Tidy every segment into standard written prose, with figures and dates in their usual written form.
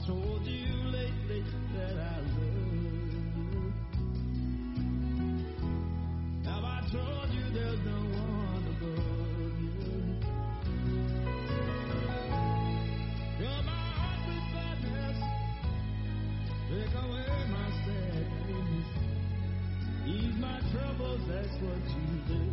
told you lately that I love you? Have I told you there's no one above you? Fill my heart with gladness, take away my sadness, ease my troubles, that's what you do.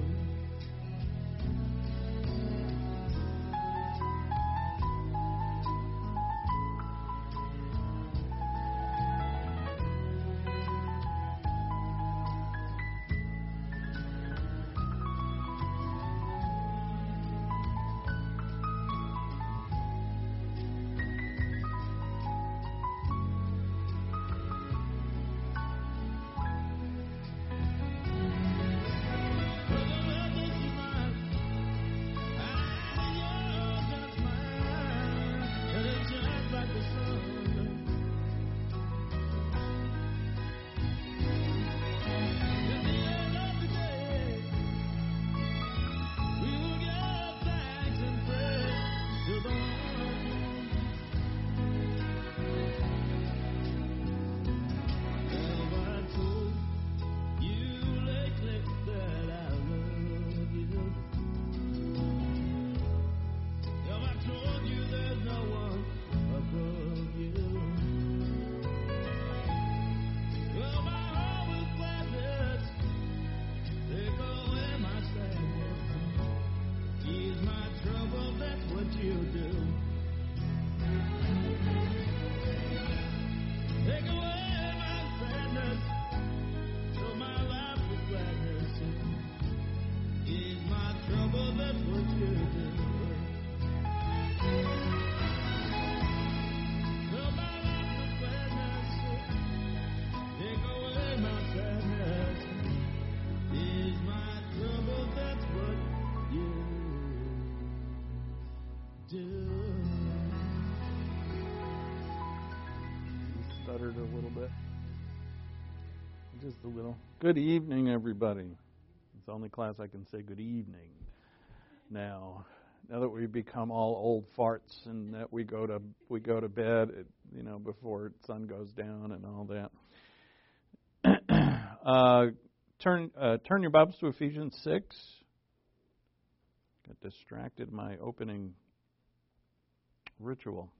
Stuttered a little bit. Just a little. Good evening, everybody. It's the only class I can say good evening now. Now that we've become all old farts and that we go to bed, before the sun goes down and all that. Turn your Bibles to Ephesians 6. Got distracted in my opening ritual.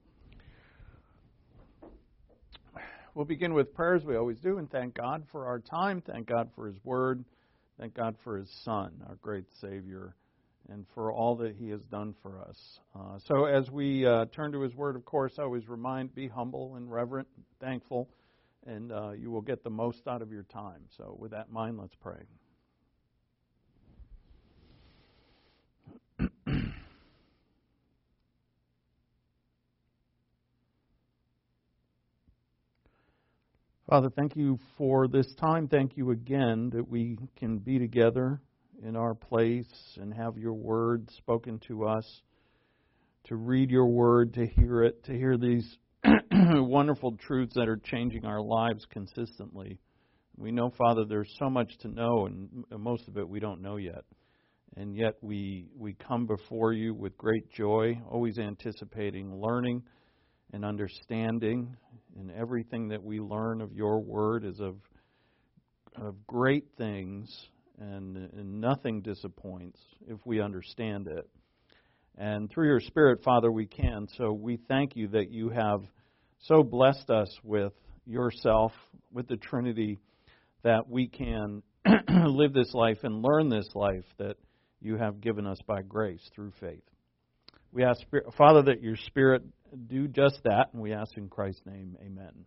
We'll begin with prayers, we always do, and thank God for our time, thank God for His Word, thank God for His Son, our great Savior, and for all that He has done for us. So as we turn to His Word, of course, I always be humble and reverent, thankful, and you will get the most out of your time. So with that in mind, let's pray. Father, thank you for this time. Thank you again that we can be together in our place and have your word spoken to us, to read your word, to hear it, to hear these wonderful truths that are changing our lives consistently. We know, Father, there's so much to know, and most of it we don't know yet. And yet we come before you with great joy, always anticipating learning and understanding, and everything that we learn of your word is of great things, and nothing disappoints if we understand it. And through your Spirit, Father, we can. So we thank you that you have so blessed us with yourself, with the Trinity, that we can live this life and learn this life that you have given us by grace through faith. We ask, Father, that your Spirit do just that, and we ask in Christ's name, amen.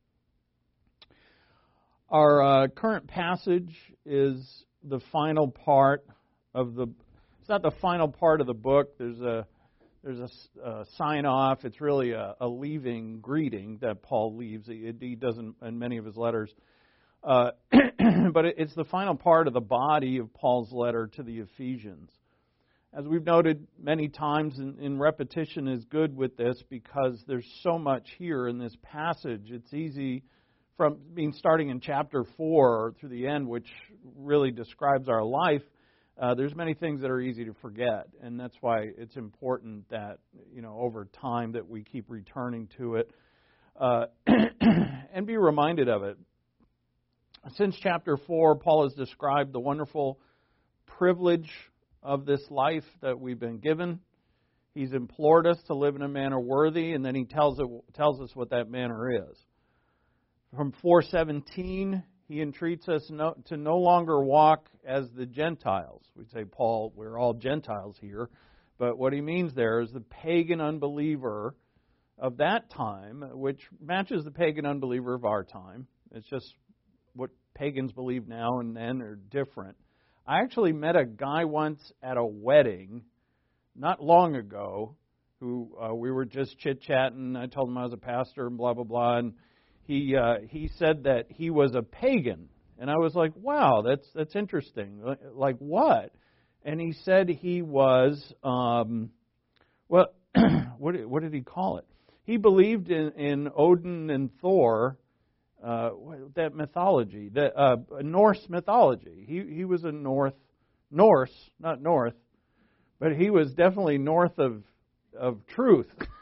Our current passage is the final part of the. It's not the final part of the book. There's a sign off. It's really a leaving greeting that Paul leaves. He doesn't in many of his letters, but it's the final part of the body of Paul's letter to the Ephesians. As we've noted many times, and repetition is good with this because there's so much here in this passage. It's easy starting in chapter 4 through the end, which really describes our life. There's many things that are easy to forget, and that's why it's important that over time that we keep returning to it. and be reminded of it. Since chapter 4, Paul has described the wonderful privilege of this life that we've been given. He's implored us to live in a manner worthy, and then he tells us what that manner is. From 4:17, he entreats us to no longer walk as the Gentiles. We'd say, Paul, we're all Gentiles here. But what he means there is the pagan unbeliever of that time, which matches the pagan unbeliever of our time. It's just what pagans believe now and then are different. I actually met a guy once at a wedding not long ago who we were just chit-chatting. I told him I was a pastor and blah, blah, blah. And he said that he was a pagan. And I was like, wow, that's interesting. Like what? And he said he was, what did he call it? He believed in Odin and Thor, that mythology, Norse mythology. He was a Norse, not North, but he was definitely north of truth.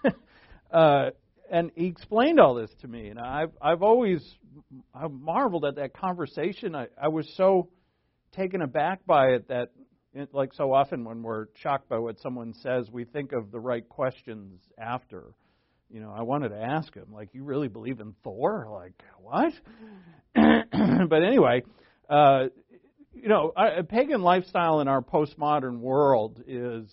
And he explained all this to me, and I've marveled at that conversation. I was so taken aback by it that, like so often when we're shocked by what someone says, we think of the right questions after. You know, I wanted to ask him, like, you really believe in Thor? Like, what? But anyway, a pagan lifestyle in our postmodern world is,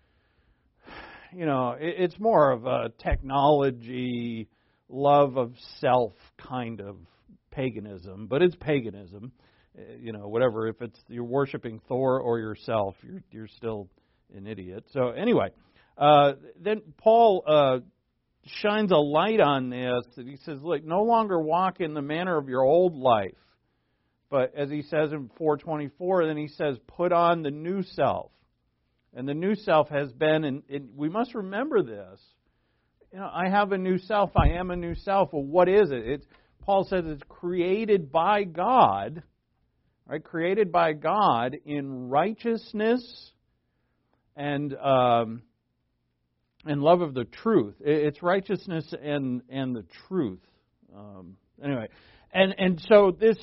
it's more of a technology, love of self kind of paganism, but it's paganism. Whatever, if it's you're worshiping Thor or yourself, you're still an idiot. So anyway, then Paul shines a light on this, that he says, look, no longer walk in the manner of your old life. But as he says in 4:24, then he says, put on the new self. And the new self has been, and we must remember this. I have a new self. I am a new self. Well, what is it? Paul says it's created by God, right? Created by God in righteousness and love of the truth. It's righteousness and the truth. Anyway, and so this,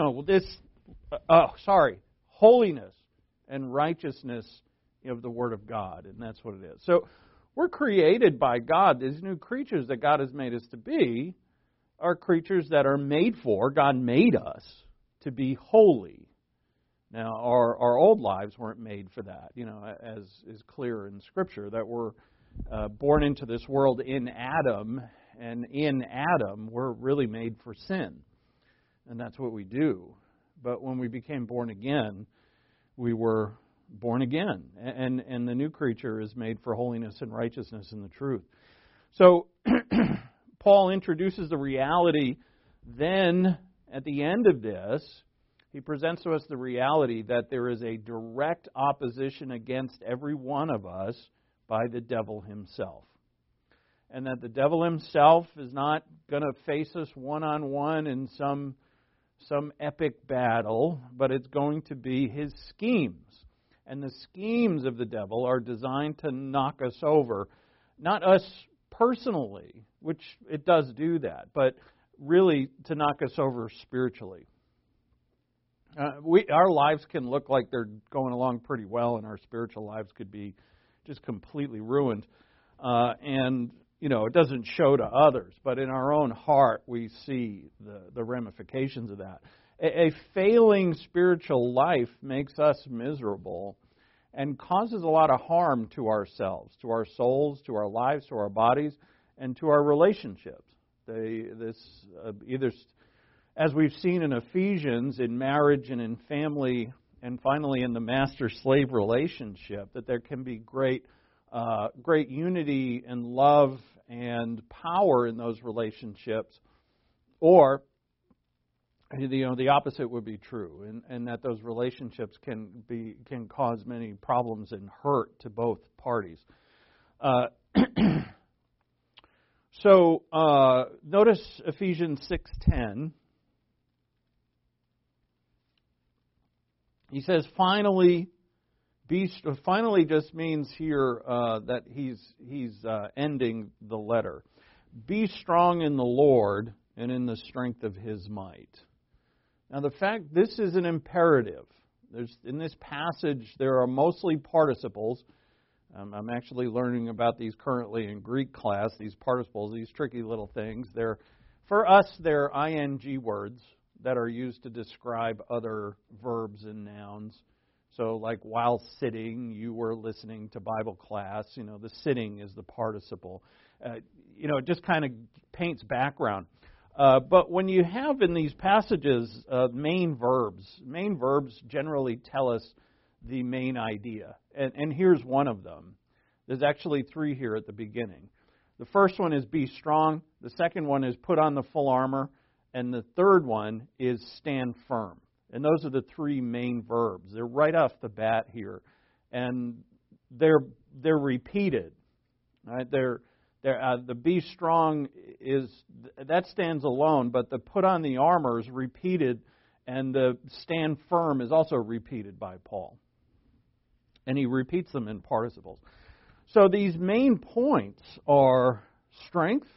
holiness and righteousness of the Word of God, and that's what it is. So we're created by God. These new creatures that God has made us to be are creatures that are made for, God made us to be holy. Now, our old lives weren't made for that, as is clear in Scripture, that we're born into this world in Adam, and in Adam we're really made for sin. And that's what we do. But when we became born again, we were born again. And the new creature is made for holiness and righteousness and the truth. So Paul introduces the reality then at the end of this. He presents to us the reality that there is a direct opposition against every one of us by the devil himself. And that the devil himself is not going to face us one-on-one in some epic battle, but it's going to be his schemes. And the schemes of the devil are designed to knock us over. Not us personally, which it does do that, but really to knock us over spiritually. Our lives can look like they're going along pretty well, and our spiritual lives could be just completely ruined. And it doesn't show to others, but in our own heart we see the ramifications of that. A failing spiritual life makes us miserable and causes a lot of harm to ourselves, to our souls, to our lives, to our bodies, and to our relationships. Either, as we've seen in Ephesians, in marriage and in family, and finally in the master-slave relationship, that there can be great unity and love and power in those relationships, or the opposite would be true, and that those relationships can cause many problems and hurt to both parties. So notice Ephesians 6:10. He says, finally just means here that he's ending the letter. be strong in the Lord and in the strength of His might. Now the fact, this is an imperative. In this passage, there are mostly participles. I'm actually learning about these currently in Greek class, these participles, these tricky little things. For us, they're ing words that are used to describe other verbs and nouns. So like while sitting, you were listening to Bible class. The sitting is the participle. It just kind of paints background. But when you have in these passages main verbs generally tell us the main idea. And here's one of them. There's actually three here at the beginning. The first one is be strong. The second one is put on the full armor. And the third one is stand firm. And those are the three main verbs. They're right off the bat here. And they're repeated. Right? The be strong that stands alone, but the put on the armor is repeated, and the stand firm is also repeated by Paul. And he repeats them in participles. So these main points are strength,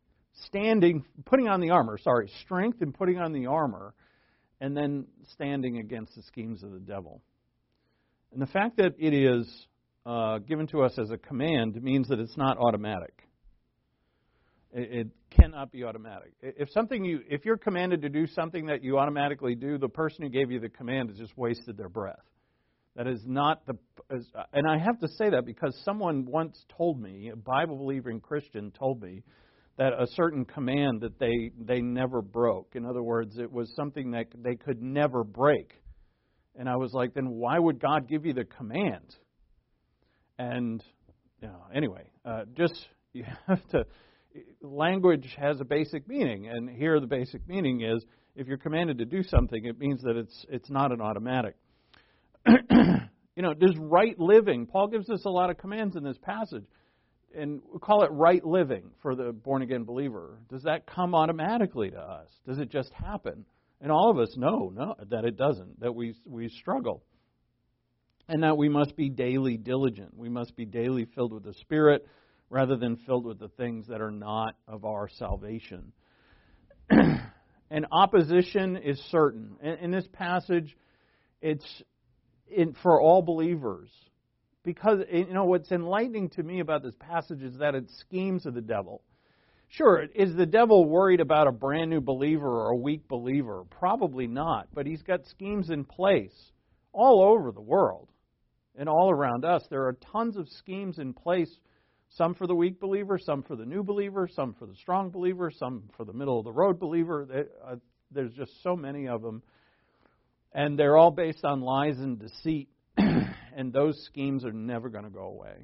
strength and putting on the armor, and then standing against the schemes of the devil. And the fact that it is given to us as a command means that it's not automatic. It cannot be automatic. If you're commanded to do something that you automatically do, the person who gave you the command has just wasted their breath. That is not and I have to say that because someone once told me, a Bible-believing Christian told me, that a certain command that they never broke. In other words, it was something that they could never break. And I was like, then why would God give you the command? And, anyway, you have to, language has a basic meaning. And here the basic meaning is, if you're commanded to do something, it means that it's not an automatic. There's right living. Paul gives us a lot of commands in this passage. And we call it right living for the born-again believer. Does that come automatically to us? Does it just happen? And all of us know that it doesn't, that we struggle. And that we must be daily diligent. We must be daily filled with the Spirit rather than filled with the things that are not of our salvation. And opposition is certain. In this passage, it's for all believers. Because, what's enlightening to me about this passage is that it's schemes of the devil. Sure, is the devil worried about a brand new believer or a weak believer? Probably not. But he's got schemes in place all over the world and all around us. There are tons of schemes in place, some for the weak believer, some for the new believer, some for the strong believer, some for the middle-of-the-road believer. There's just so many of them. And they're all based on lies and deceit. And those schemes are never going to go away.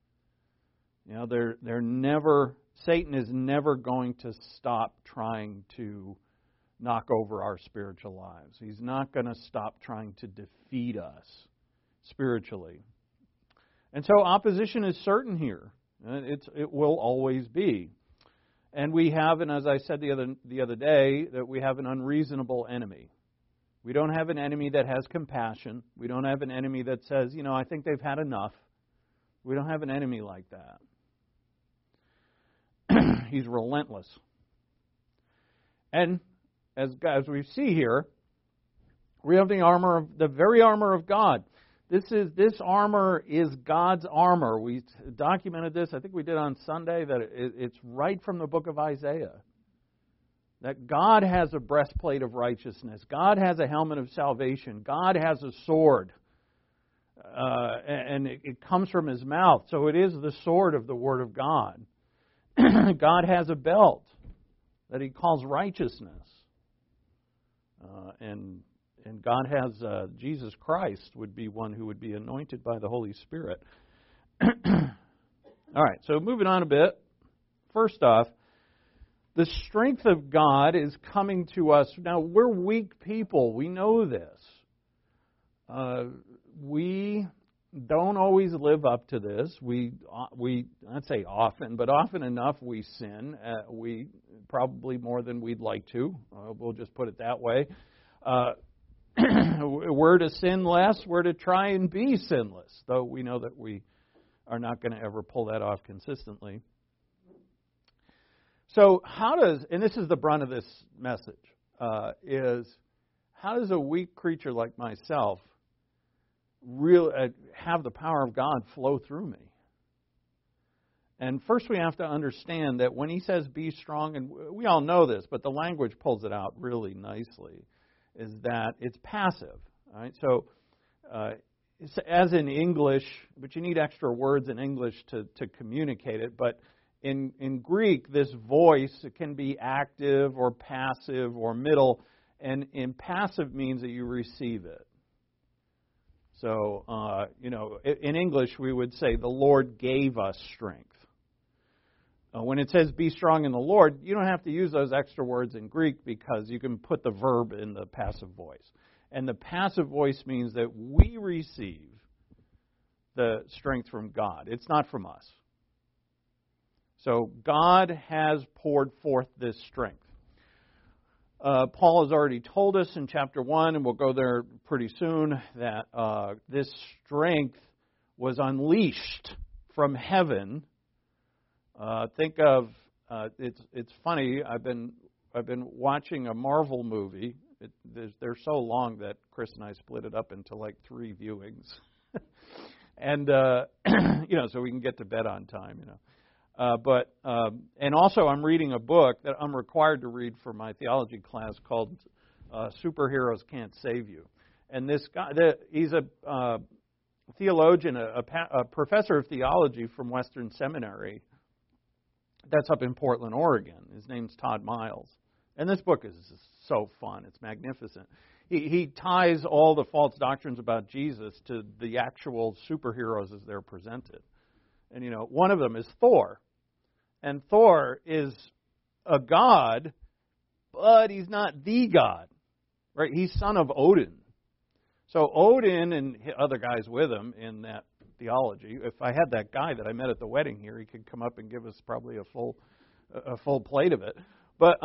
They're never. Satan is never going to stop trying to knock over our spiritual lives. He's not going to stop trying to defeat us spiritually. And so opposition is certain here. It will always be. And we have, and as I said the other day, that we have an unreasonable enemy. We don't have an enemy that has compassion. We don't have an enemy that says, I think they've had enough. We don't have an enemy like that. He's relentless. And as we see here, we have the very armor of God. This armor is God's armor. We documented this, I think we did on Sunday, that it's right from the book of Isaiah. That God has a breastplate of righteousness. God has a helmet of salvation. God has a sword. And it comes from His mouth. So it is the sword of the Word of God. God has a belt that He calls righteousness. And God has Jesus Christ would be one who would be anointed by the Holy Spirit. All right, so moving on a bit. First off, the strength of God is coming to us. Now, we're weak people. We know this. We don't always live up to this. We I'd say often, but often enough we sin. We probably more than we'd like to. We'll just put it that way. We're to sin less. We're to try and be sinless, though we know that we are not going to ever pull that off consistently. So how does, and this is the brunt of this message, is how does a weak creature like myself really have the power of God flow through me? And first we have to understand that when he says be strong, and we all know this, but the language pulls it out really nicely, is that it's passive. All right? So as in English, but you need extra words in English to communicate it, but in Greek, this voice, it can be active or passive or middle, and in passive means that you receive it. So, in English we would say the Lord gave us strength. When it says be strong in the Lord, you don't have to use those extra words in Greek because you can put the verb in the passive voice. And the passive voice means that we receive the strength from God. It's not from us. So God has poured forth this strength. Paul has already told us in chapter 1, and we'll go there pretty soon, that this strength was unleashed from heaven. Think of it's funny. I've been watching a Marvel movie. They're so long that Chris and I split it up into like 3 viewings, and so we can get to bed on time. And also I'm reading a book that I'm required to read for my theology class called "Superheroes Can't Save You," and this guy, he's a theologian, a professor of theology from Western Seminary. That's up in Portland, Oregon. His name's Todd Miles. And this book is so fun. It's magnificent. He ties all the false doctrines about Jesus to the actual superheroes as they're presented. And, one of them is Thor. And Thor is a god, but he's not the god. Right? He's son of Odin. So Odin and other guys with him in that theology. If I had that guy that I met at the wedding here, he could come up and give us probably a full plate of it. But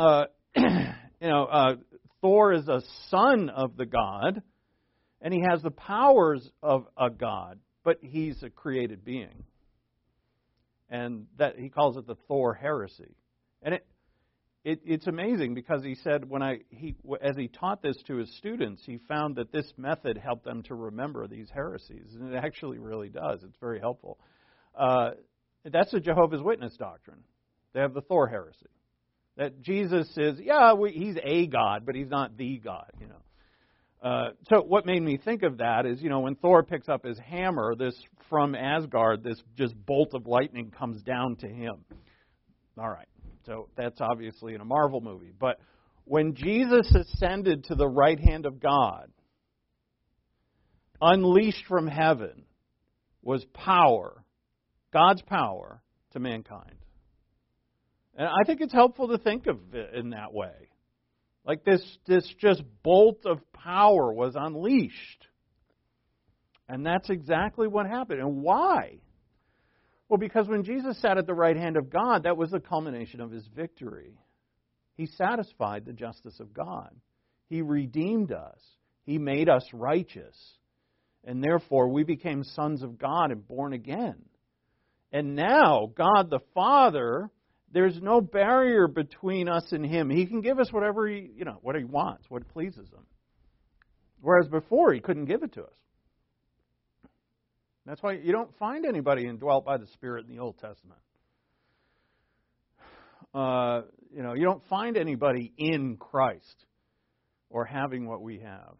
Thor is a son of the god, and he has the powers of a god, but he's a created being, and that he calls it the Thor heresy. And it's amazing because he said as he taught this to his students, he found that this method helped them to remember these heresies, and it actually really does. It's very helpful. That's a Jehovah's Witness doctrine. They have the Thor heresy, that Jesus is he's a god, but he's not the God. So what made me think of that is when Thor picks up his hammer, this from Asgard, this just bolt of lightning comes down to him. All right. So that's obviously in a Marvel movie. But when Jesus ascended to the right hand of God, unleashed from heaven was power, God's power to mankind. And I think it's helpful to think of it in that way. Like this just bolt of power was unleashed. And that's exactly what happened. And why? Well, because when Jesus sat at the right hand of God, that was the culmination of his victory. He satisfied the justice of God. He redeemed us. He made us righteous. And therefore, we became sons of God and born again. And now, God the Father, there's no barrier between us and him. He can give us whatever what he wants, what pleases him. Whereas before, he couldn't give it to us. That's why you don't find anybody indwelt by the Spirit in the Old Testament. You don't find anybody in Christ or having what we have.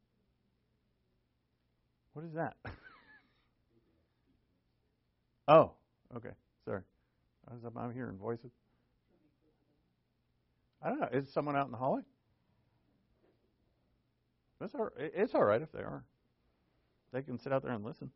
What is that? Oh, okay. Sorry. I'm hearing voices. I don't know. Is someone out in the hallway? It's all right if they are. They can sit out there and listen.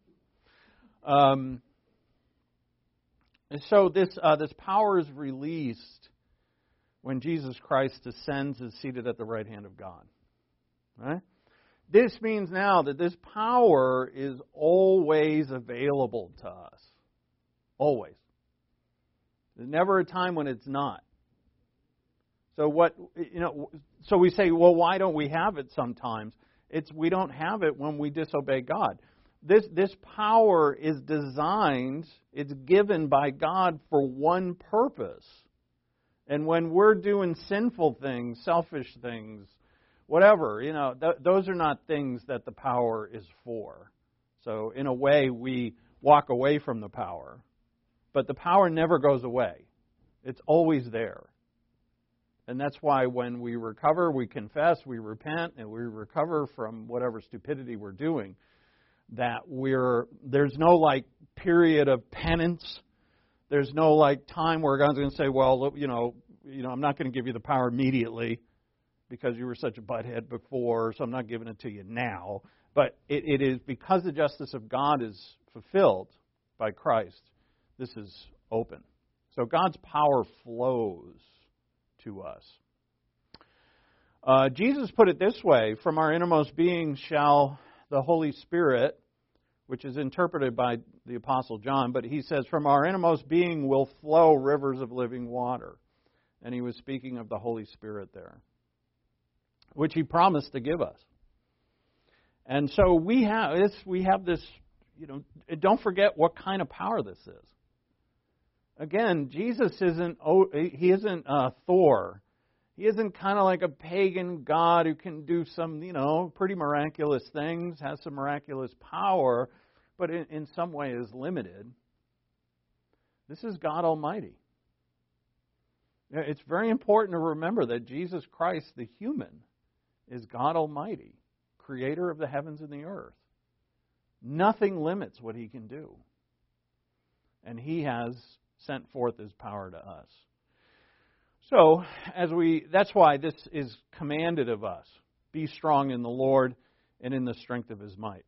So this power is released when Jesus Christ ascends and is seated at the right hand of God. Right? This means now that this power is always available to us. Always. There's never a time when it's not. So so we say, well, why don't we have it sometimes? We don't have it when we disobey God. This power is designed, it's given by God for one purpose, And when we're doing sinful things, selfish things, whatever, those are not things that the power is for. So in a way, we walk away from the power. But the power never goes away. It's always there. And that's why when we recover, we confess, we repent, and we recover from whatever stupidity we're doing, that there's no period of penance. There's no time where God's going to say, well, I'm not going to give you the power immediately because you were such a butthead before, so I'm not giving it to you now. But it is because the justice of God is fulfilled by Christ, this is open. So God's power flows to us. Jesus put it this way, from our innermost being shall the Holy Spirit, which is interpreted by the Apostle John, but he says, from our innermost being will flow rivers of living water. And he was speaking of the Holy Spirit there, which he promised to give us. And so we have this, don't forget what kind of power this is. Again, Jesus isn't Thor. He isn't kind of like a pagan god who can do some, pretty miraculous things, has some miraculous power, but in some way is limited. This is God Almighty. It's very important to remember that Jesus Christ, the human, is God Almighty, creator of the heavens and the earth. Nothing limits what he can do. And he has sent forth his power to us. So, that's why this is commanded of us. Be strong in the Lord and in the strength of his might.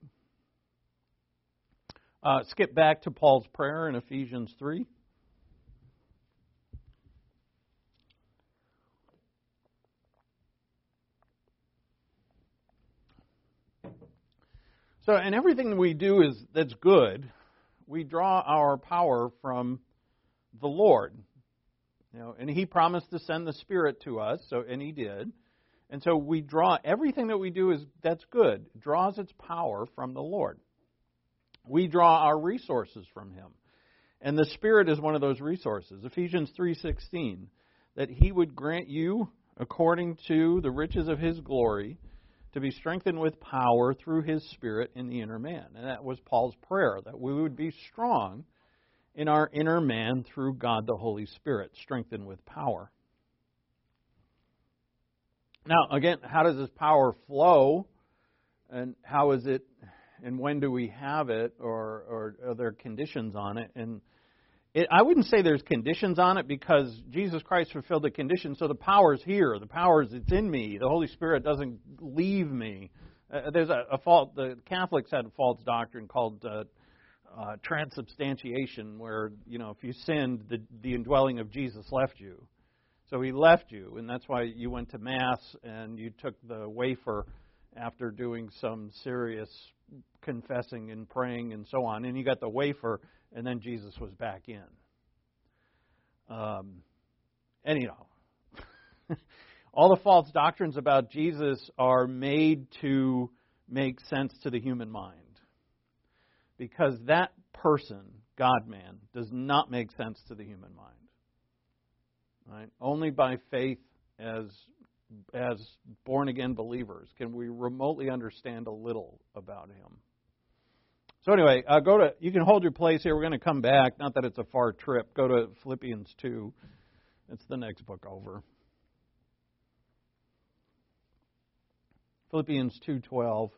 Skip back to Paul's prayer in Ephesians 3. So, and everything we do that's good, we draw our power from the Lord. And he promised to send the Spirit to us, and he did. And so we draw everything that we do that's good, draws its power from the Lord. We draw our resources from him. And the Spirit is one of those resources. Ephesians 3:16, that he would grant you, according to the riches of his glory, to be strengthened with power through his Spirit in the inner man. And that was Paul's prayer, that we would be strong in our inner man through God the Holy Spirit, strengthened with power. Now, again, how does this power flow? And how is it, and when do we have it, or are there conditions on it? And I wouldn't say there's conditions on it, because Jesus Christ fulfilled the conditions, so the power's here. The power's, it's in me. The Holy Spirit doesn't leave me. There's a fault, the Catholics had a false doctrine called transubstantiation, where, if you sinned, the indwelling of Jesus left you. So he left you, and that's why you went to Mass and you took the wafer after doing some serious confessing and praying and so on, and you got the wafer, and then Jesus was back in. Anyhow, all the false doctrines about Jesus are made to make sense to the human mind. Because that person, God-man, does not make sense to the human mind. Right? Only by faith as born-again believers can we remotely understand a little about him. So anyway, you can hold your place here. We're going to come back. Not that it's a far trip. Go to Philippians 2. It's the next book over. Philippians 2:12.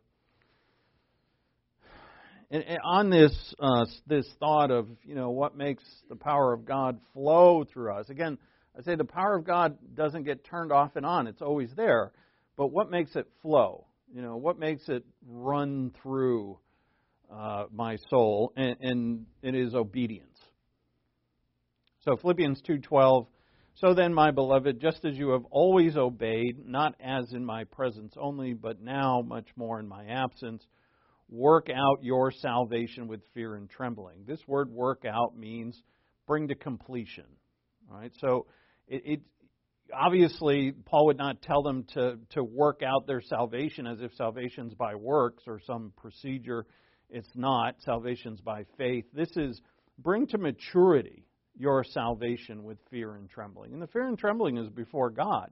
And on this thought of, what makes the power of God flow through us. Again, I say the power of God doesn't get turned off and on. It's always there. But what makes it flow? What makes it run through my soul? And it is obedience. So Philippians 2:12. So then, my beloved, just as you have always obeyed, not as in my presence only, but now much more in my absence, work out your salvation with fear and trembling. This word work out means bring to completion. All right? So it obviously, Paul would not tell them to work out their salvation as if salvation's by works or some procedure. It's not. Salvation's by faith. This is bring to maturity your salvation with fear and trembling. And the fear and trembling is before God.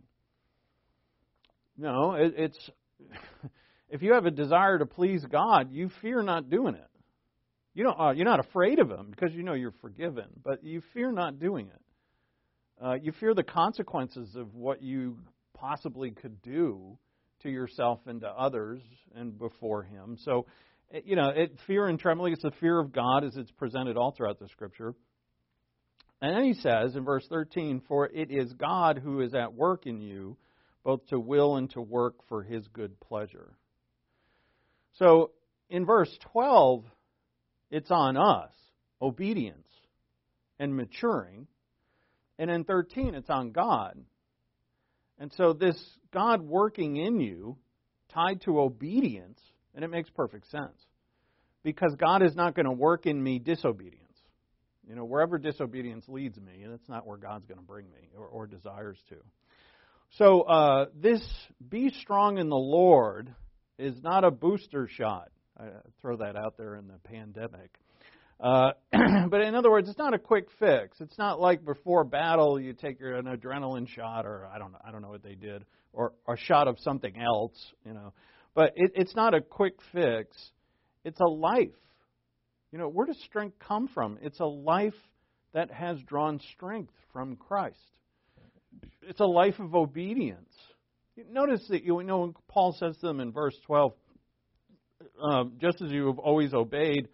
No, it's if you have a desire to please God, you fear not doing it. You're not afraid of Him because you know you're forgiven, but you fear not doing it. You fear the consequences of what you possibly could do to yourself and to others and before Him. So, fear and trembling, it's the fear of God as it's presented all throughout the Scripture. And then he says in verse 13, "For it is God who is at work in you, both to will and to work for His good pleasure." So in verse 12, it's on us, obedience and maturing. And in 13, it's on God. And so this God working in you, tied to obedience, and it makes perfect sense. Because God is not going to work in me disobedience. Wherever disobedience leads me, that's not where God's going to bring me or desires to. So this be strong in the Lord is not a booster shot. I throw that out there in the pandemic. But in other words, it's not a quick fix. It's not like before battle you take an adrenaline shot, or I don't know what they did, or a shot of something else. But it's not a quick fix. It's a life. Where does strength come from? It's a life that has drawn strength from Christ. It's a life of obedience. Notice that when Paul says to them in verse 12, just as you have always obeyed,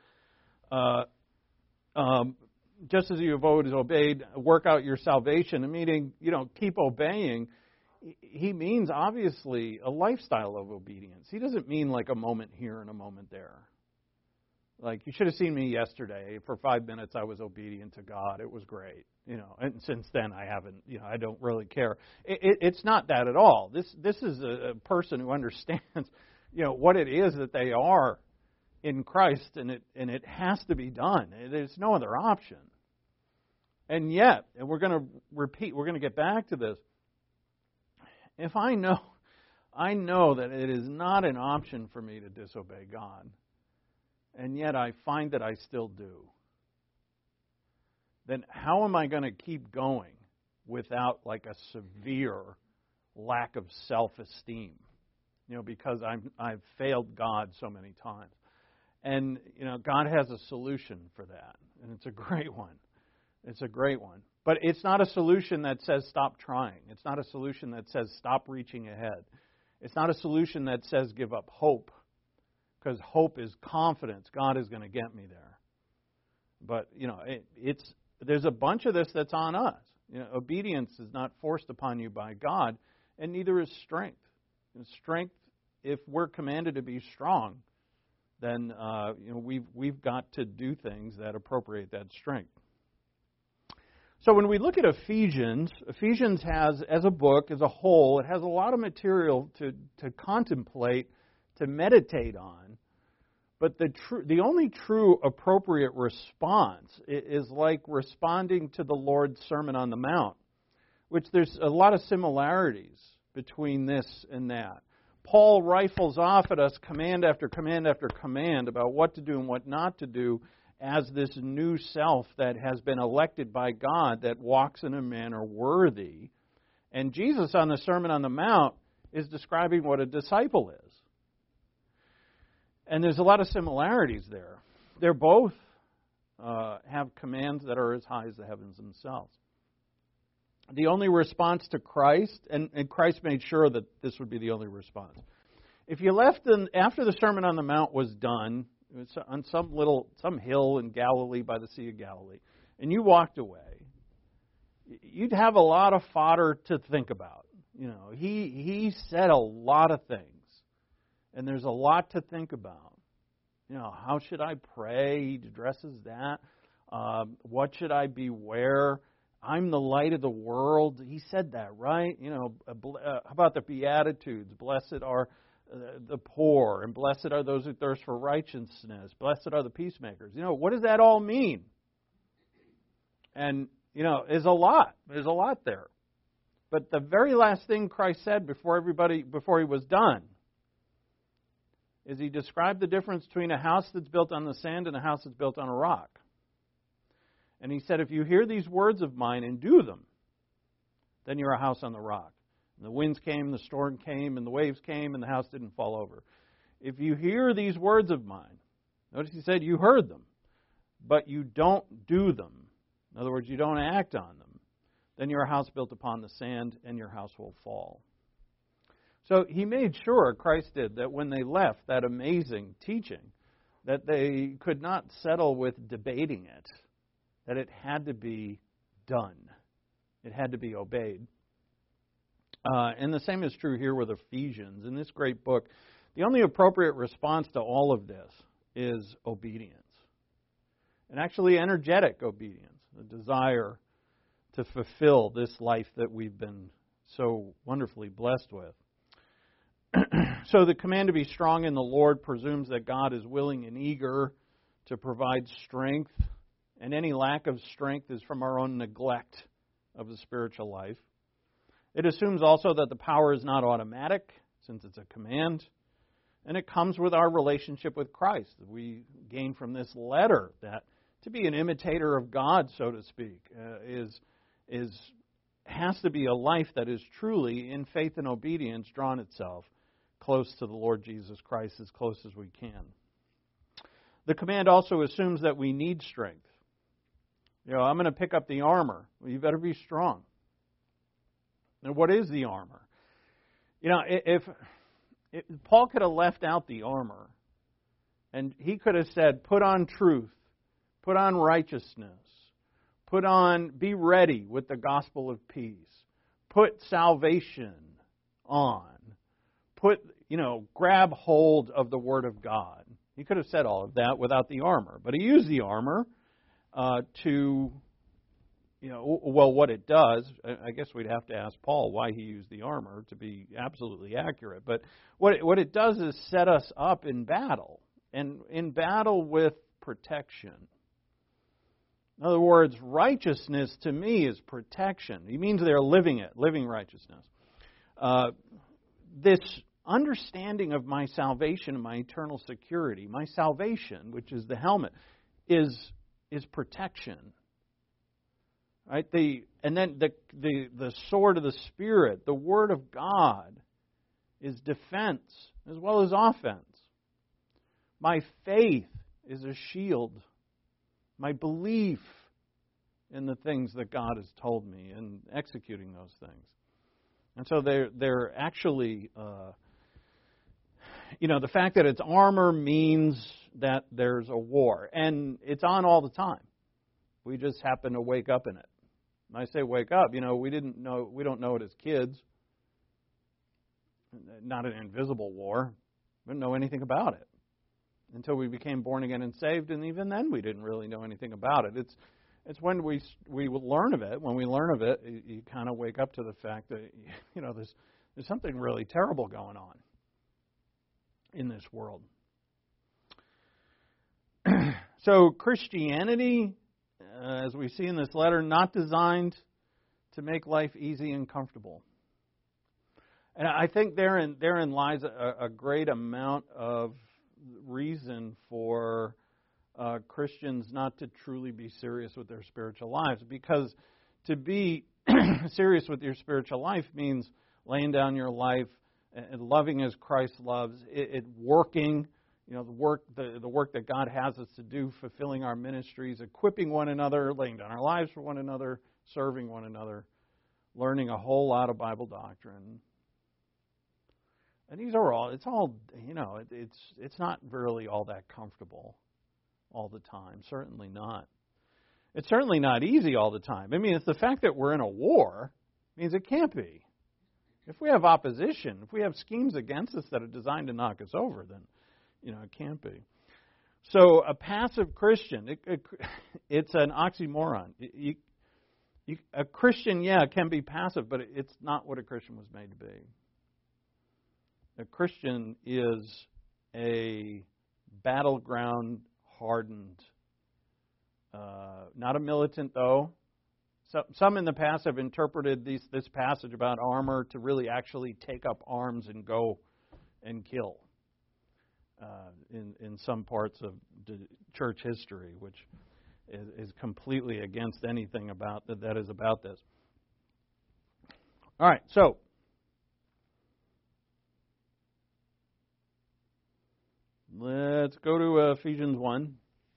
work out your salvation, meaning, keep obeying. He means, obviously, a lifestyle of obedience. He doesn't mean like a moment here and a moment there. Like, you should have seen me yesterday. For 5 minutes, I was obedient to God. It was great. And since then, I haven't, I don't really care. It's not that at all. This is a person who understands, what it is that they are in Christ, and it has to be done. There's no other option. And yet, and we're going to get back to this. If I know that it is not an option for me to disobey God, and yet I find that I still do, then how am I going to keep going without like a severe lack of self-esteem? Because I've failed God so many times. And, God has a solution for that. And it's a great one. It's a great one. But it's not a solution that says stop trying. It's not a solution that says stop reaching ahead. It's not a solution that says give up hope. Because hope is confidence. God is going to get me there. But, there's a bunch of this that's on us. Obedience is not forced upon you by God, and neither is strength. Strength, if we're commanded to be strong, then we've got to do things that appropriate that strength. So when we look at Ephesians has, as a book, as a whole, it has a lot of material to contemplate, to meditate on. But the only true appropriate response is like responding to the Lord's Sermon on the Mount, which there's a lot of similarities between this and that. Paul rifles off at us command after command after command about what to do and what not to do as this new self that has been elected by God that walks in a manner worthy. And Jesus on the Sermon on the Mount is describing what a disciple is. And there's a lot of similarities there. They're both have commands that are as high as the heavens themselves. The only response to Christ, and Christ made sure that this would be the only response. If you left them after the Sermon on the Mount was done, it was on some hill in Galilee by the Sea of Galilee, and you walked away, you'd have a lot of fodder to think about. He said a lot of things, and there's a lot to think about. How should I pray? He addresses that. What should I beware? I'm the light of the world. He said that, right? How about the Beatitudes? Blessed are the poor, and blessed are those who thirst for righteousness. Blessed are the peacemakers. What does that all mean? And, there's a lot. There's a lot there. But the very last thing Christ said before he was done, is he described the difference between a house that's built on the sand and a house that's built on a rock. And he said, if you hear these words of mine and do them, then you're a house on the rock. And the winds came, the storm came, and the waves came, and the house didn't fall over. If you hear these words of mine, notice he said you heard them, but you don't do them. In other words, you don't act on them. Then you're a house built upon the sand, and your house will fall. So he made sure, Christ did, that when they left that amazing teaching, that they could not settle with debating it, that it had to be done. It had to be obeyed. And the same is true here with Ephesians. In this great book, the only appropriate response to all of this is obedience. And actually energetic obedience, the desire to fulfill this life that we've been so wonderfully blessed with. So the command to be strong in the Lord presumes that God is willing and eager to provide strength, and any lack of strength is from our own neglect of the spiritual life. It assumes also that the power is not automatic, since it's a command, and it comes with our relationship with Christ. We gain from this letter that to be an imitator of God, so to speak, has to be a life that is truly, in faith and obedience, drawn itself close to the Lord Jesus Christ, as close as we can. The command also assumes that we need strength. I'm going to pick up the armor. Well, you better be strong. Now, what is the armor? If Paul could have left out the armor, and he could have said, put on truth, put on righteousness, be ready with the gospel of peace, put salvation on, grab hold of the Word of God. He could have said all of that without the armor, but he used the armor what it does. I guess we'd have to ask Paul why he used the armor to be absolutely accurate. But what it does is set us up in battle, and in battle with protection. In other words, righteousness to me is protection. He means they're living righteousness. This understanding of my salvation and my eternal security, my salvation, which is the helmet, is protection. Right? And then the sword of the Spirit, the Word of God, is defense as well as offense. My faith is a shield. My belief in the things that God has told me and executing those things. And so they're actually, the fact that it's armor means that there's a war. And it's on all the time. We just happen to wake up in it. When I say wake up, we don't know it as kids. Not an invisible war. We didn't know anything about it until we became born again and saved, and even then we didn't really know anything about it. It's when we learn of it. When we learn of it, you kind of wake up to the fact that there's something really terrible going on in this world. So Christianity, as we see in this letter, not designed to make life easy and comfortable. And I think therein lies a great amount of reason for Christians not to truly be serious with their spiritual lives. Because to be serious with your spiritual life means laying down your life and loving as Christ loves, it working, the work that God has us to do, fulfilling our ministries, equipping one another, laying down our lives for one another, serving one another, learning a whole lot of Bible doctrine. And it's not really all that comfortable all the time. Certainly not. It's certainly not easy all the time. It's the fact that we're in a war means it can't be. If we have opposition, if we have schemes against us that are designed to knock us over, then, it can't be. So a passive Christian, it's an oxymoron. A Christian, can be passive, but it's not what a Christian was made to be. A Christian is a battleground hardened, not a militant though. Some in the past have interpreted this passage about armor to really actually take up arms and go and kill in some parts of the church history, which is completely against anything about that is about this. All right, so let's go to Ephesians 1.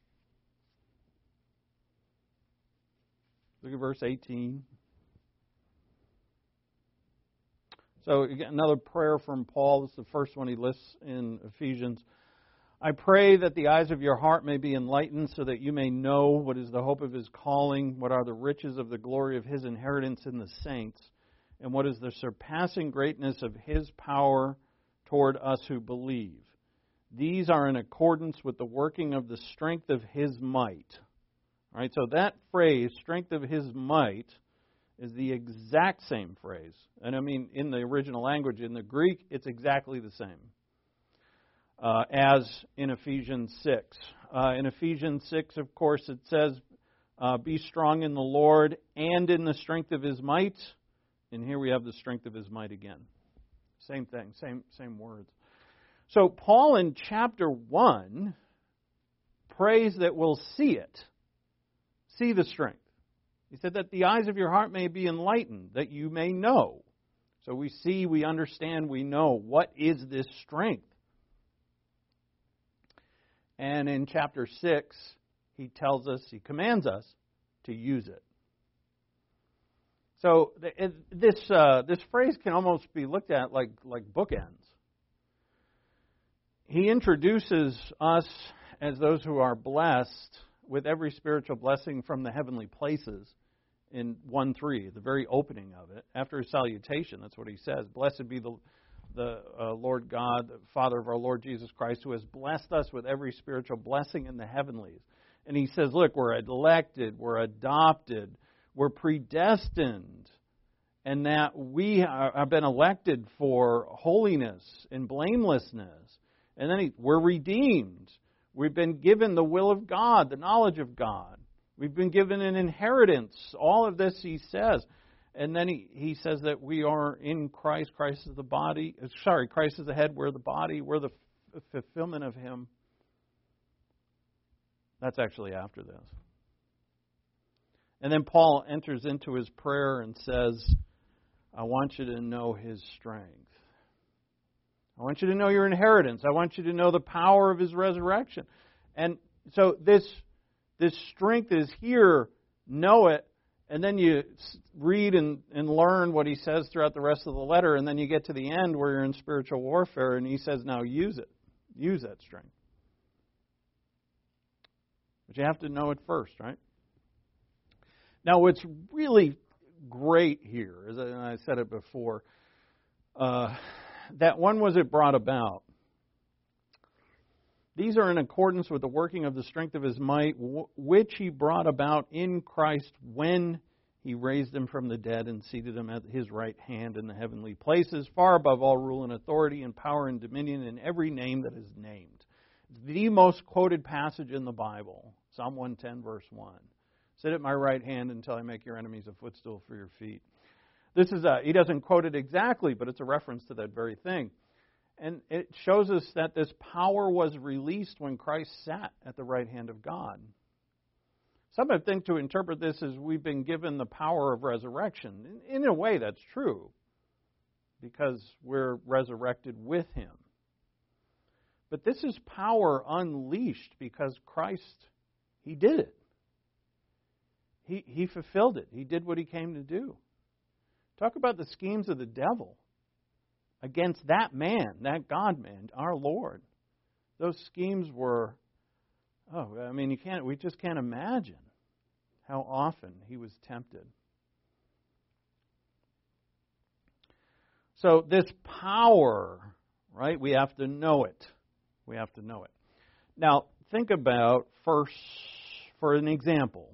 Look at verse 18. So again, another prayer from Paul. This is the first one he lists in Ephesians. I pray that the eyes of your heart may be enlightened so that you may know what is the hope of his calling, what are the riches of the glory of his inheritance in the saints, and what is the surpassing greatness of his power toward us who believe. These are in accordance with the working of the strength of his might. All right, so that phrase, strength of his might, is the exact same phrase. And I mean, in the original language, in the Greek, it's exactly the same as in Ephesians 6. In Ephesians 6, of course, it says, be strong in the Lord and in the strength of his might. And here we have the strength of his might again. Same thing, same words. So Paul in chapter 1 prays that we'll see it. See the strength. He said that the eyes of your heart may be enlightened, that you may know. So we see, we understand, we know what is this strength. And in chapter 6, he tells us, he commands us to use it. So this phrase can almost be looked at like bookends. He introduces us as those who are blessed with every spiritual blessing from the heavenly places in 1:3, the very opening of it. After his salutation, that's what he says. Blessed be the Lord God, the Father of our Lord Jesus Christ, who has blessed us with every spiritual blessing in the heavenlies. And he says, look, we're elected, we're adopted, we're predestined, and that we have been elected for holiness and blamelessness. And then we're redeemed. We've been given the will of God, the knowledge of God. We've been given an inheritance. All of this he says. And then he says that we are in Christ. Christ is the body. Christ is the head. We're the body. We're the fulfillment of him. That's actually after this. And then Paul enters into his prayer and says, I want you to know his strength. I want you to know your inheritance. I want you to know the power of his resurrection. And so this strength is here. Know it. And then you read and learn what he says throughout the rest of the letter. And then you get to the end where you're in spiritual warfare. And he says, now use it. Use that strength. But you have to know it first, right? Now what's really great here, as I said it before, that when was it brought about? These are in accordance with the working of the strength of his might, which he brought about in Christ when he raised him from the dead and seated him at his right hand in the heavenly places, far above all rule and authority and power and dominion and every name that is named. It's the most quoted passage in the Bible, Psalm 110, verse 1. Sit at my right hand until I make your enemies a footstool for your feet. This is he doesn't quote it exactly, but it's a reference to that very thing. And it shows us that this power was released when Christ sat at the right hand of God. Some have think to interpret this as we've been given the power of resurrection. In a way, that's true, because we're resurrected with him. But this is power unleashed because Christ, he did it. He fulfilled it. He did what he came to do. Talk about the schemes of the devil against that man, that God-man, our Lord. Those schemes were, we just can't imagine how often he was tempted. So this power, right, we have to know it. We have to know it. Now, think about first, for an example,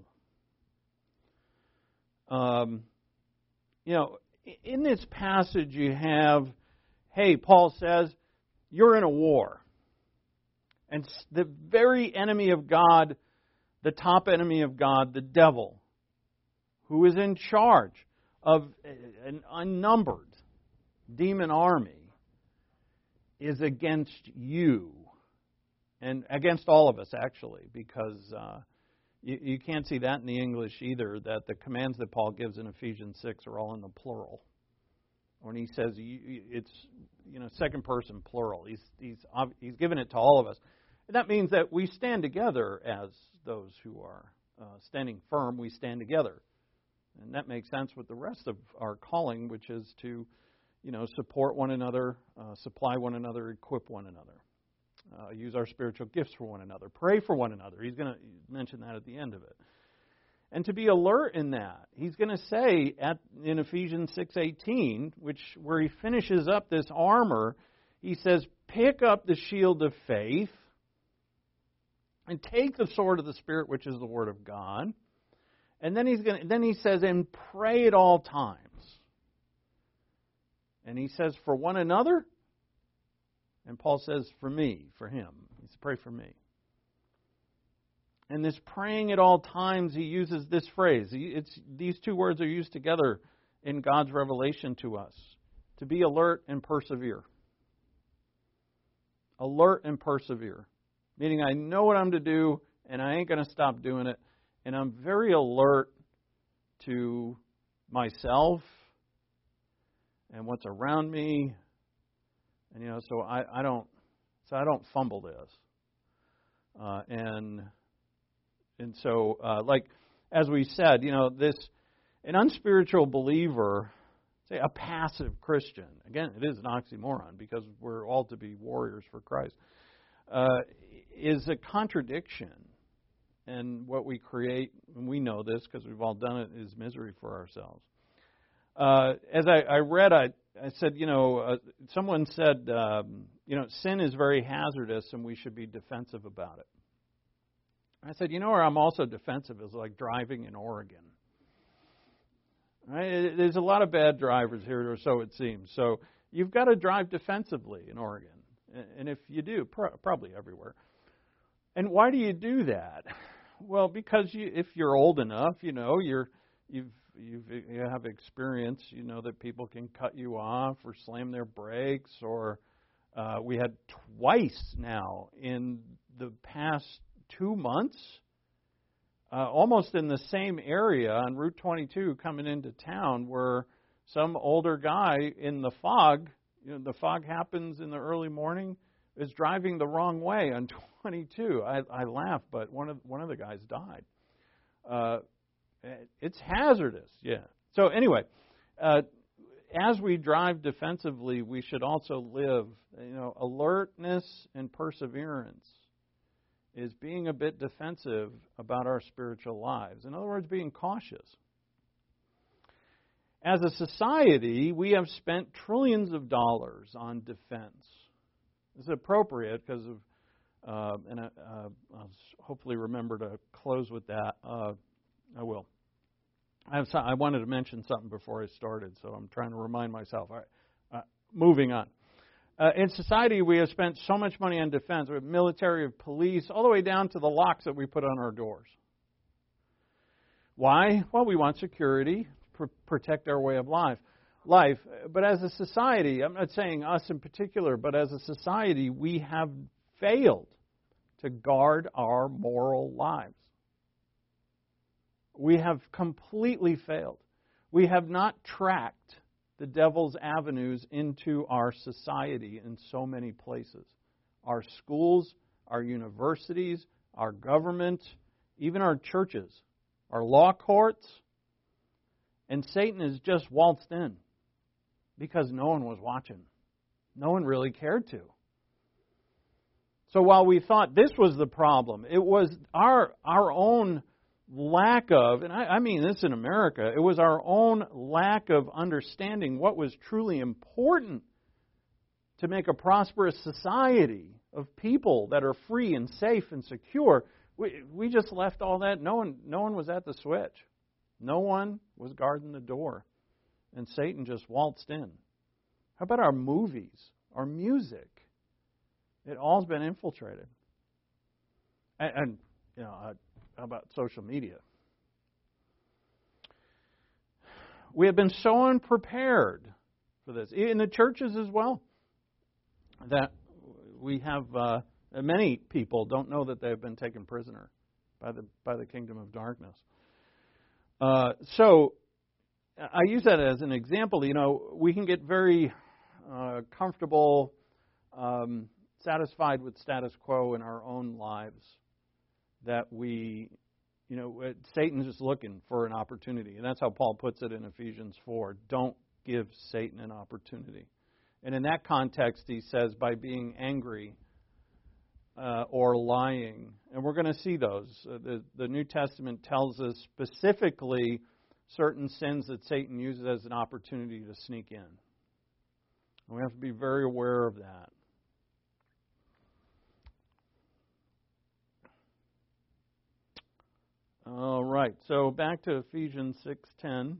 in this passage you have, Paul says, you're in a war. And the very enemy of God, the top enemy of God, the devil, who is in charge of an unnumbered demon army, is against you. And against all of us, actually, because You can't see that in the English either, that the commands that Paul gives in Ephesians 6 are all in the plural. When he says it's second person plural, he's given it to all of us. That means that we stand together as those who are standing firm. We stand together, and that makes sense with the rest of our calling, which is to support one another, supply one another, equip one another, use our spiritual gifts for one another, pray for one another. He's going to mention that at the end of it. And to be alert in that, he's going to say in Ephesians 6:18, where he finishes up this armor, he says, pick up the shield of faith and take the sword of the Spirit, which is the Word of God. And then he says, and pray at all times. And he says, for one another. And Paul says, for me, for him. He says, pray for me. And this praying at all times, he uses this phrase. These two words are used together in God's revelation to us. To be alert and persevere. Alert and persevere. Meaning I know what I'm to do, and I ain't going to stop doing it. And I'm very alert to myself and what's around me. And so I don't fumble this. And so, like as we said, an unspiritual believer, say a passive Christian. Again, it is an oxymoron because we're all to be warriors for Christ. Is a contradiction. And what we create, and we know this because we've all done it, is misery for ourselves. As I read, I said, someone said, sin is very hazardous and we should be defensive about it. I said, where I'm also defensive is like driving in Oregon. Right? There's a lot of bad drivers here, or so it seems. So you've got to drive defensively in Oregon. And if you do, probably everywhere. And why do you do that? Well, because if you're old enough, you have experience, that people can cut you off or slam their brakes, or we had twice now in the past 2 months, almost in the same area on Route 22 coming into town, where some older guy in the fog, the fog happens in the early morning, is driving the wrong way on 22. I laugh, but one of the guys died. It's hazardous, yeah. So anyway, as we drive defensively, we should also live, alertness and perseverance is being a bit defensive about our spiritual lives. In other words, being cautious. As a society, we have spent trillions of dollars on defense. This is appropriate because of, I'll hopefully remember to close with that. I will. I wanted to mention something before I started, so I'm trying to remind myself. All right, moving on. In society, we have spent so much money on defense. We have military, police, all the way down to the locks that we put on our doors. Why? Well, we want security, protect our way of life. But as a society, I'm not saying us in particular, but as a society, we have failed to guard our moral lives. We have completely failed. We have not tracked the devil's avenues into our society in so many places. Our schools, our universities, our government, even our churches, our law courts. And Satan has just waltzed in because no one was watching. No one really cared to. So while we thought this was the problem, it was our own lack of, and I mean this in America, it was our own lack of understanding what was truly important to make a prosperous society of people that are free and safe and secure. We just left all that. No one was at the switch. No one was guarding the door. And Satan just waltzed in. How about our movies, our music? It all's been infiltrated. And how about social media? We have been so unprepared for this, in the churches as well, that we have many people don't know that they have been taken prisoner by the kingdom of darkness. So I use that as an example. We can get very comfortable, satisfied with status quo in our own lives. That Satan's just looking for an opportunity. And that's how Paul puts it in Ephesians 4. Don't give Satan an opportunity. And in that context, he says, by being angry or lying. And we're going to see those. The New Testament tells us specifically certain sins that Satan uses as an opportunity to sneak in. And we have to be very aware of that. All right, so back to Ephesians 6:10.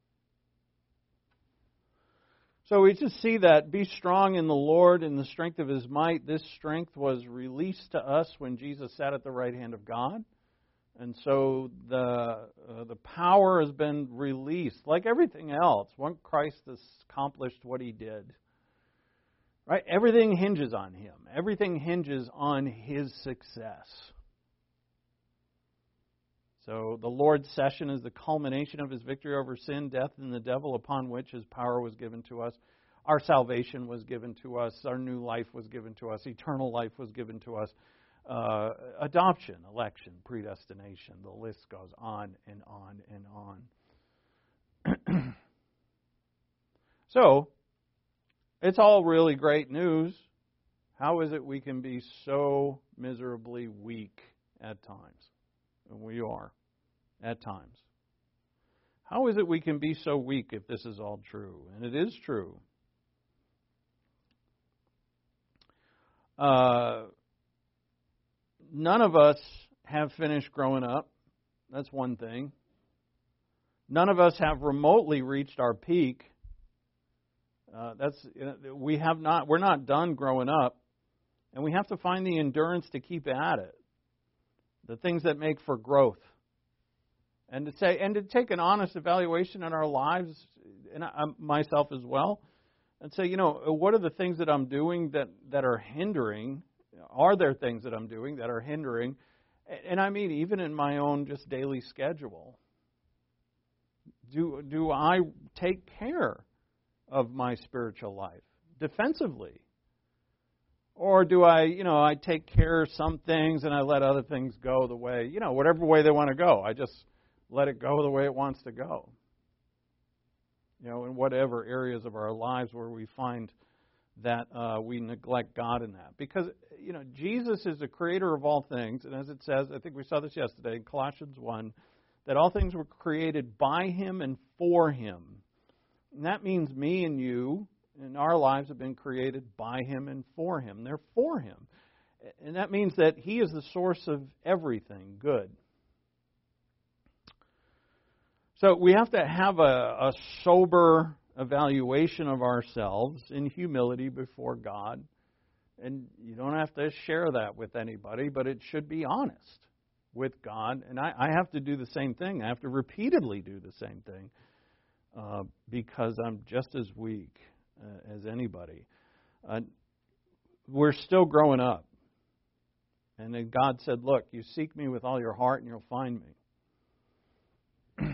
So we just see that, be strong in the Lord in the strength of His might. This strength was released to us when Jesus sat at the right hand of God. And so the power has been released, like everything else. Once Christ has accomplished what He did, right? Everything hinges on Him. Everything hinges on His success. So the Lord's session is the culmination of His victory over sin, death, and the devil, upon which His power was given to us. Our salvation was given to us. Our new life was given to us. Eternal life was given to us. Adoption, election, predestination. The list goes on and on and on. So, it's all really great news. How is it we can be so miserably weak at times? And we are, at times. How is it we can be so weak if this is all true? And it is true. None of us have finished growing up. That's one thing. None of us have remotely reached our peak. We're not done growing up. And we have to find the endurance to keep at it. The things that make for growth. And to take an honest evaluation in our lives, and myself as well, and say, what are the things that I'm doing that are hindering? Are there things that I'm doing that are hindering? And I mean, even in my own just daily schedule. Do I take care of my spiritual life defensively? Or do I take care of some things and I let other things go the way, whatever way they want to go. I just let it go the way it wants to go. In whatever areas of our lives where we find that we neglect God in that. Because, Jesus is the creator of all things. And as it says, I think we saw this yesterday in Colossians 1, that all things were created by Him and for Him. And that means me and you and our lives have been created by Him and for Him. They're for Him. And that means that He is the source of everything good. So we have to have a sober evaluation of ourselves in humility before God. And you don't have to share that with anybody, but it should be honest with God. And I have to do the same thing. I have to repeatedly do the same thing because I'm just as weak as anybody. We're still growing up. And then God said, look, you seek me with all your heart and you'll find me.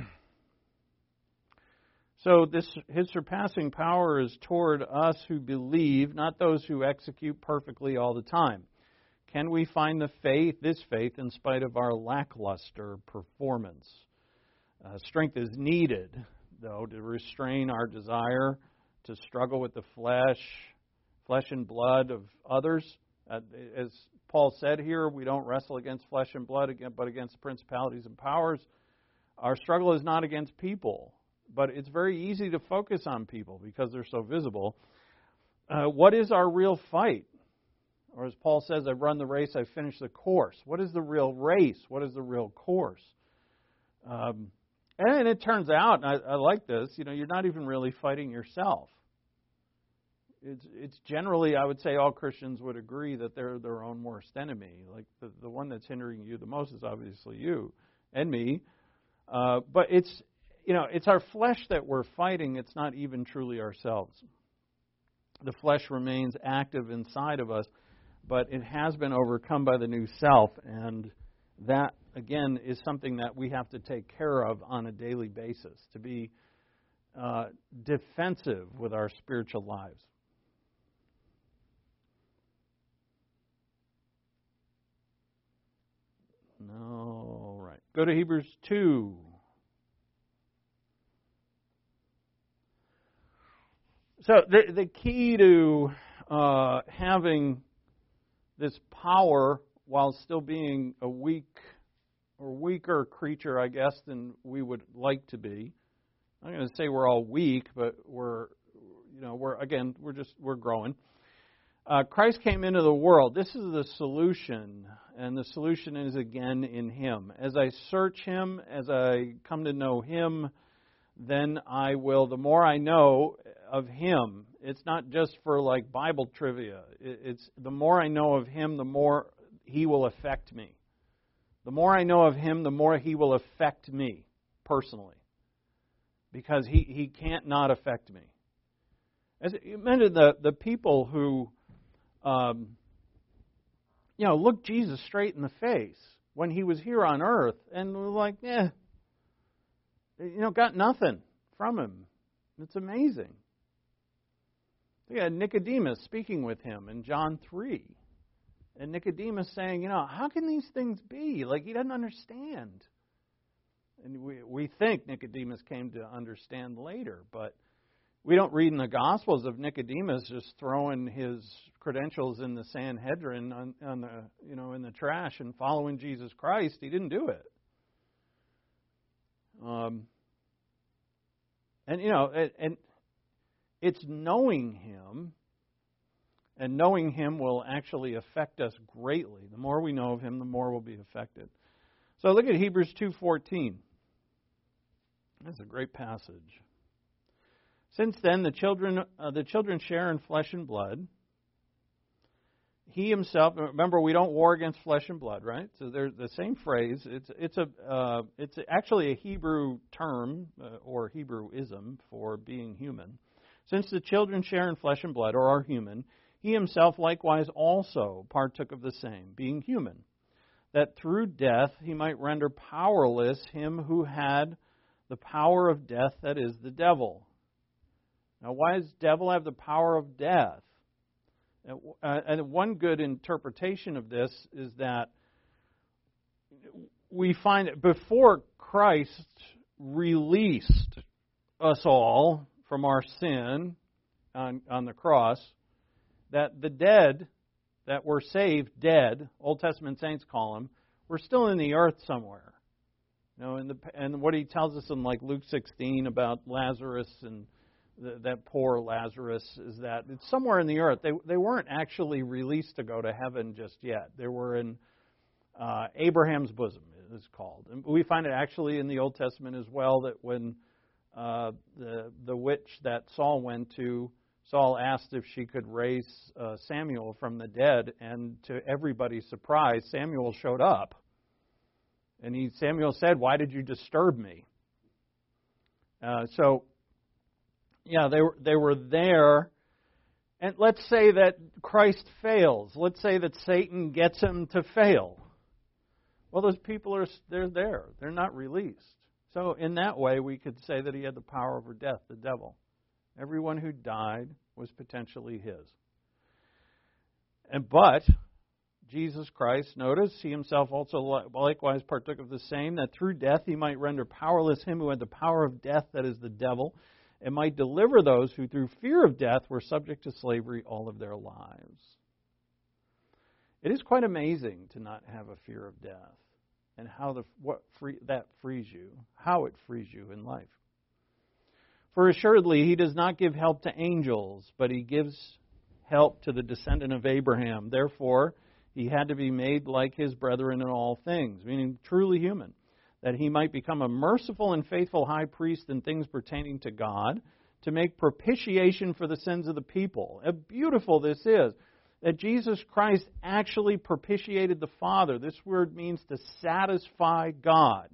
So His surpassing power is toward us who believe, not those who execute perfectly all the time. Can we find this faith in spite of our lackluster performance? Strength is needed, though, to restrain our desire to struggle with the flesh and blood of others. As Paul said here, we don't wrestle against flesh and blood, but against principalities and powers. Our struggle is not against people, but it's very easy to focus on people because they're so visible. What is our real fight? Or as Paul says, I've run the race, I've finished the course. What is the real race? What is the real course? And it turns out, and I like this, you're not even really fighting yourself. It's generally, I would say all Christians would agree that they're their own worst enemy. Like the one that's hindering you the most is obviously you and me. But it's our flesh that we're fighting. It's not even truly ourselves. The flesh remains active inside of us, but it has been overcome by the new self. And that, again, is something that we have to take care of on a daily basis, to be defensive with our spiritual lives. All right. Go to Hebrews 2. So the key to having this power while still being a weak or weaker creature, I guess, than we would like to be. I'm going to say we're all weak, but we're growing. Christ came into the world. This is the solution, and the solution is again in Him. As I search Him, as I come to know Him, then I will, the more I know of Him, it's not just for like Bible trivia. It's the more I know of Him, the more He will affect me. The more I know of Him, the more He will affect me personally. Because He can't not affect me. As you mentioned, the people who looked Jesus straight in the face when He was here on earth and were like, got nothing from Him. It's amazing. We had Nicodemus speaking with Him in John 3. And Nicodemus saying, how can these things be? Like, he doesn't understand. And we think Nicodemus came to understand later, but we don't read in the Gospels of Nicodemus just throwing his credentials in the Sanhedrin on the in the trash and following Jesus Christ. He didn't do it. And it's knowing Him, and knowing Him will actually affect us greatly. The more we know of Him, the more we'll be affected. So look at Hebrews 2:14. That's a great passage. Since then, the children share in flesh and blood. He Himself, remember, we don't war against flesh and blood, right? So they're the same phrase. It's actually a Hebrew term or Hebrewism for being human. Since the children share in flesh and blood, or are human, He Himself likewise also partook of the same, being human, that through death He might render powerless him who had the power of death, that is, the devil. Now, why does the devil have the power of death? And one good interpretation of this is that we find that before Christ released us all from our sin on the cross, that the dead that were saved, dead, Old Testament saints call them, were still in the earth somewhere. And what He tells us in like Luke 16 about Lazarus and that poor Lazarus is that it's somewhere in the earth. They weren't actually released to go to heaven just yet. They were in Abraham's bosom, it is called. And we find it actually in the Old Testament as well that when the witch that Saul went to, Saul asked if she could raise Samuel from the dead, and to everybody's surprise, Samuel showed up. And Samuel said, "Why did you disturb me?" They were there. And let's say that Christ fails. Let's say that Satan gets him to fail. Well, those people they're there. They're not released. So in that way, we could say that he had the power over death, the devil. Everyone who died was potentially his. But Jesus Christ, notice, He Himself also likewise partook of the same, that through death He might render powerless him who had the power of death, that is, the devil, and might deliver those who through fear of death were subject to slavery all of their lives. It is quite amazing to not have a fear of death, and how that frees you, how it frees you in life. For assuredly He does not give help to angels, but He gives help to the descendant of Abraham. Therefore, He had to be made like His brethren in all things, meaning truly human, that He might become a merciful and faithful high priest in things pertaining to God, to make propitiation for the sins of the people. How beautiful this is, that Jesus Christ actually propitiated the Father. This word means to satisfy God.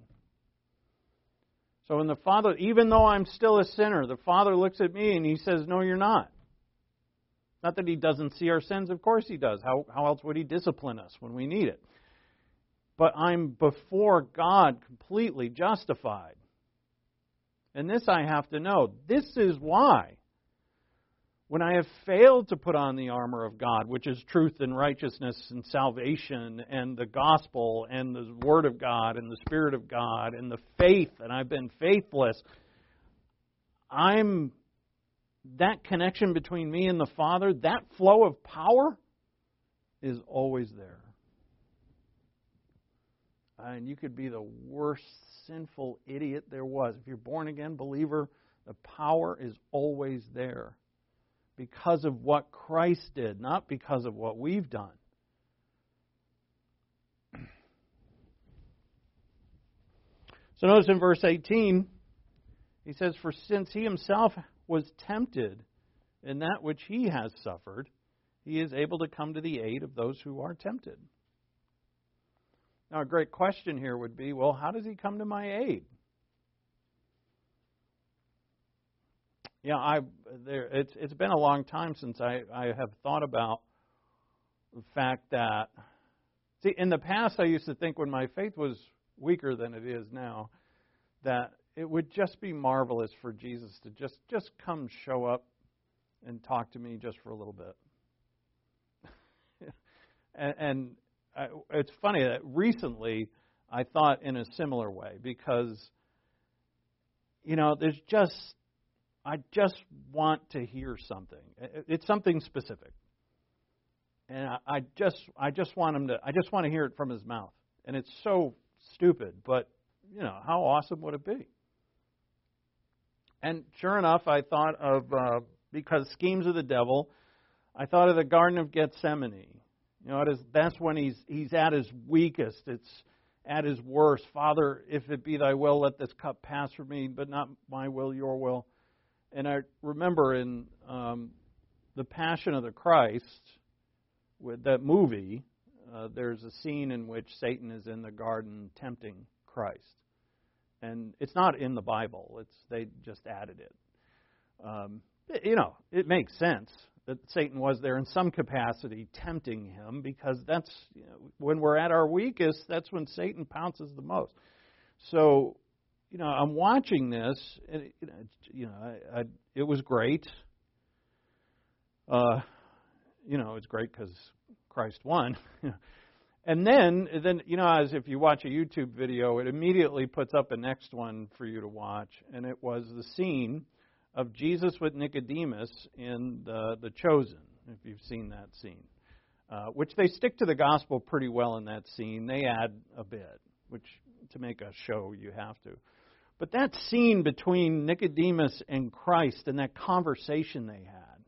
So when the Father, even though I'm still a sinner, the Father looks at me and He says, "No, you're not." Not that He doesn't see our sins, of course He does. How else would He discipline us when we need it? but I'm before God completely justified. And this I have to know. This is why, when I have failed to put on the armor of God, which is truth and righteousness and salvation and the gospel and the Word of God and the Spirit of God and the faith, and I've been faithless, that connection between me and the Father, that flow of power is always there. And you could be the worst sinful idiot there was. If you're a born-again believer, the power is always there because of what Christ did, not because of what we've done. So notice in verse 18, he says, "For since he himself was tempted in that which he has suffered, he is able to come to the aid of those who are tempted." Now, a great question here would be, well, how does he come to my aid? Yeah, it's been a long time since I have thought about the fact that, see, in the past I used to think when my faith was weaker than it is now, that it would just be marvelous for Jesus to just come show up and talk to me just for a little bit. and it's funny that recently I thought in a similar way because, I just want to hear something. It's something specific. And I just want to hear it from his mouth. And it's so stupid, but, how awesome would it be? And sure enough, I thought of, because schemes of the devil, I thought of the Garden of Gethsemane. That's when he's at his weakest. It's at his worst. "Father, if it be thy will, let this cup pass from me, but not my will, your will." And I remember in The Passion of the Christ, with that movie, there's a scene in which Satan is in the garden tempting Christ. And it's not in the Bible. They just added it. It makes sense that Satan was there in some capacity tempting him, because that's, when we're at our weakest, that's when Satan pounces the most. So, I'm watching this, and it was great. It's great because Christ won. And then, as if you watch a YouTube video, it immediately puts up a next one for you to watch, and it was the scene of Jesus with Nicodemus in the Chosen, if you've seen that scene, which they stick to the gospel pretty well in that scene. They add a bit, which to make a show you have to. But that scene between Nicodemus and Christ and that conversation they had,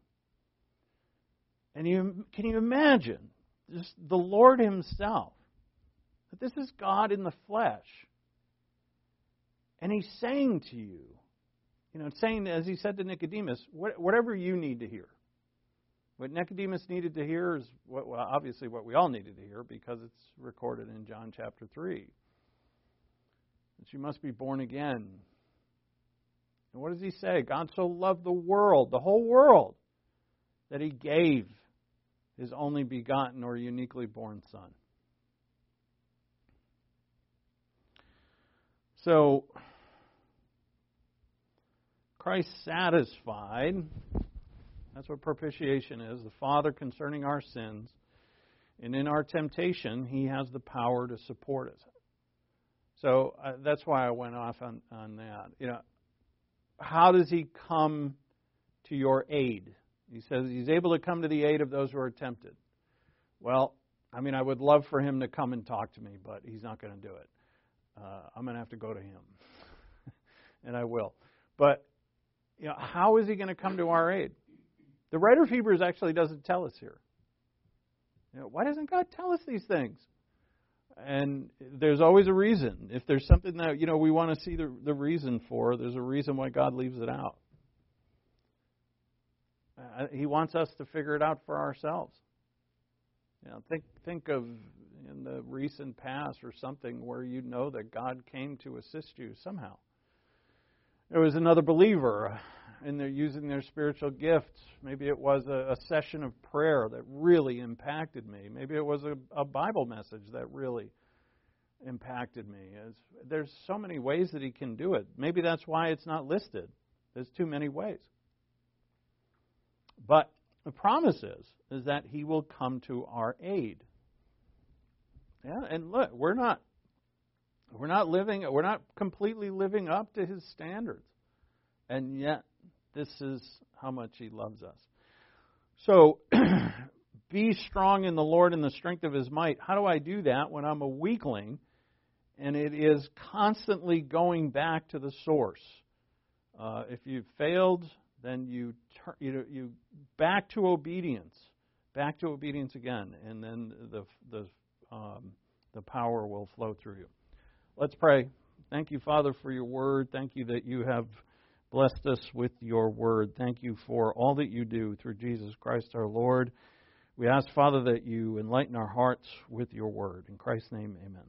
and can you imagine just the Lord himself, that this is God in the flesh, and he's saying to you, saying, as he said to Nicodemus, whatever you need to hear. What Nicodemus needed to hear is obviously what we all needed to hear, because it's recorded in John chapter 3. That you must be born again. And what does he say? God so loved the world, the whole world, that he gave his only begotten or uniquely born Son. So, Christ satisfied, that's what propitiation is, the Father concerning our sins, and in our temptation, he has the power to support us. So that's why I went off on that. How does he come to your aid? He says he's able to come to the aid of those who are tempted. Well, I would love for him to come and talk to me, but he's not going to do it. I'm going to have to go to him. And I will. But, how is he going to come to our aid? The writer of Hebrews actually doesn't tell us here. Why doesn't God tell us these things? And there's always a reason. If there's something that, we want to see the reason for, there's a reason why God leaves it out. He wants us to figure it out for ourselves. Think of in the recent past or something where you know that God came to assist you somehow. There was another believer, and they're using their spiritual gifts. Maybe it was a session of prayer that really impacted me. Maybe it was a Bible message that really impacted me. There's so many ways that He can do it. Maybe that's why it's not listed. There's too many ways. But the promise is that He will come to our aid. Yeah, and look, we're not completely living up to His standards. And yet, this is how much He loves us. So, be strong in the Lord in the strength of His might. How do I do that when I'm a weakling and it is constantly going back to the source? If you've failed, then you back to obedience again, and then the power will flow through you. Let's pray. Thank you, Father, for your word. Thank you that you have blessed us with your word. Thank you for all that you do through Jesus Christ our Lord. We ask, Father, that you enlighten our hearts with your word. In Christ's name, amen.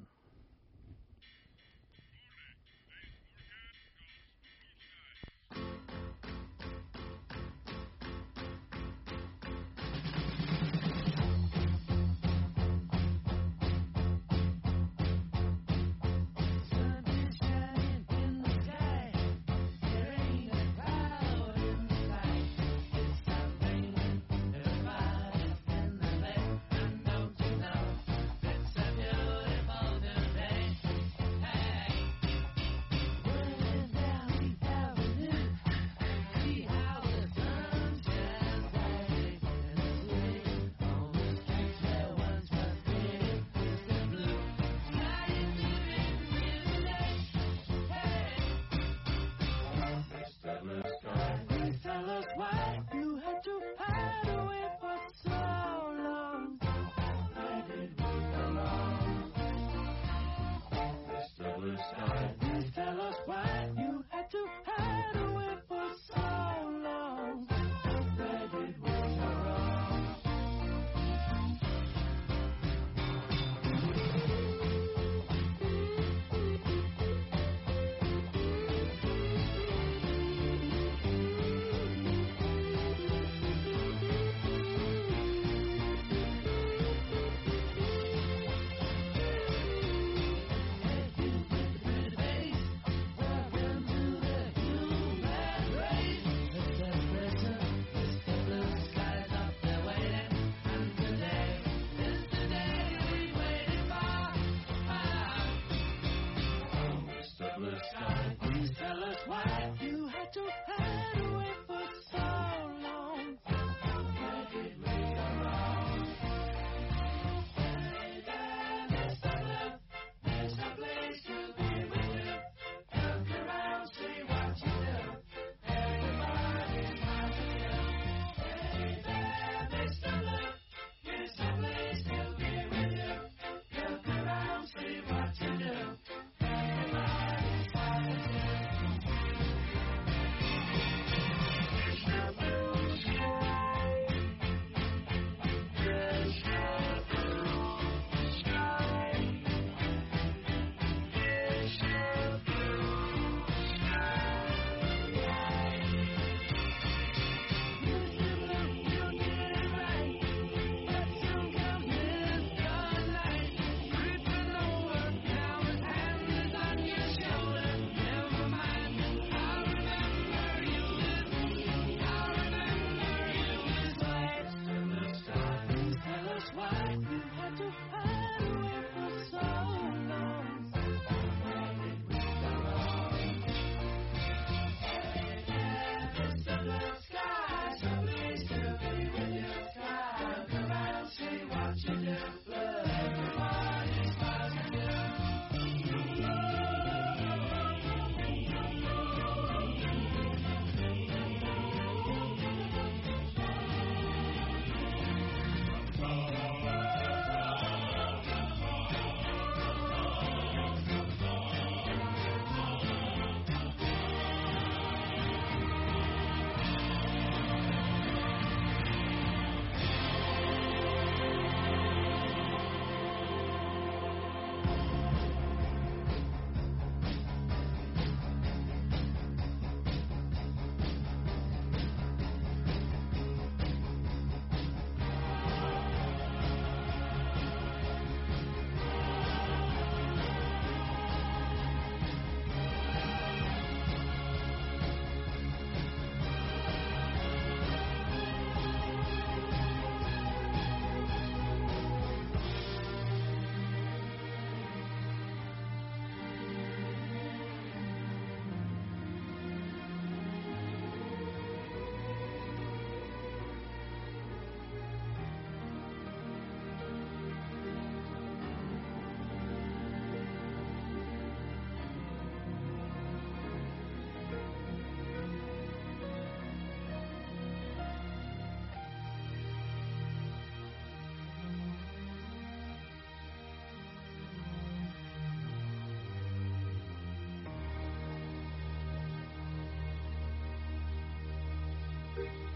Thank you.